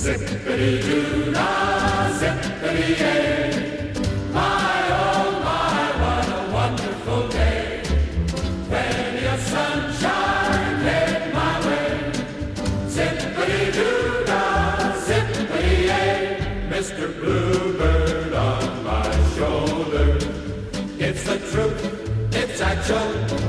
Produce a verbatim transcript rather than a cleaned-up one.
Zippity-doo-dah, zippity-yay. My, oh my, what a wonderful day. Plenty of sunshine headed my way. Zippity-doo-dah, zippity-yay. Mister Bluebird on my shoulder. It's the truth, it's actual.